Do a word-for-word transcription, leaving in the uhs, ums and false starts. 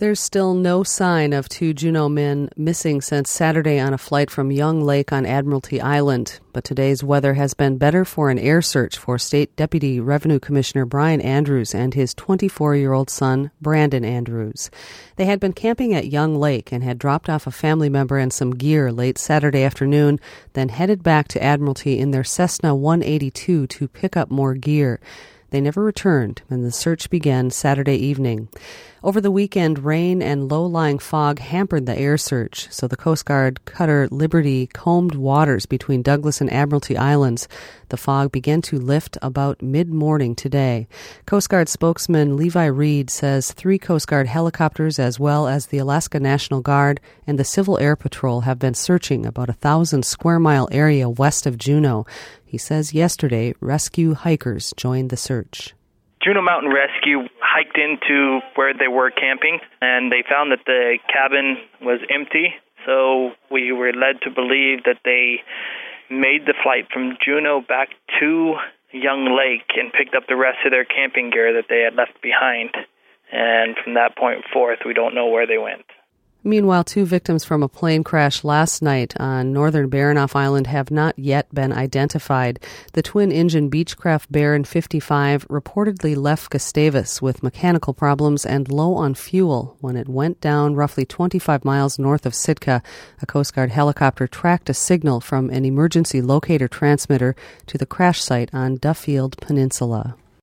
There's still no sign of two Juneau men missing since Saturday on a flight from Young Lake on Admiralty Island. But today's weather has been better for an air search for State Deputy Revenue Commissioner Brian Andrews and his twenty-four-year-old son, Brandon Andrews. They had been camping at Young Lake and had dropped off a family member and some gear late Saturday afternoon, then headed back to Admiralty in their Cessna one eighty-two to pick up more gear. They never returned, and the search began Saturday evening. Over the weekend, rain and low-lying fog hampered the air search, so the Coast Guard cutter Liberty combed waters between Douglas and Admiralty Islands. The fog began to lift about mid-morning today. Coast Guard spokesman Levi Reed says three Coast Guard helicopters, as well as the Alaska National Guard and the Civil Air Patrol, have been searching about a thousand square mile area west of Juneau. He says yesterday, rescue hikers joined the search. Juneau Mountain Rescue hiked into where they were camping, and they found that the cabin was empty. So we were led to believe that they made the flight from Juneau back to Young Lake and picked up the rest of their camping gear that they had left behind. And from that point forth, we don't know where they went. Meanwhile, two victims from a plane crash last night on northern Baranof Island have not yet been identified. The twin-engine Beechcraft Baron fifty-five reportedly left Gustavus with mechanical problems and low on fuel when it went down roughly twenty-five miles north of Sitka. A Coast Guard helicopter tracked a signal from an emergency locator transmitter to the crash site on Duffield Peninsula.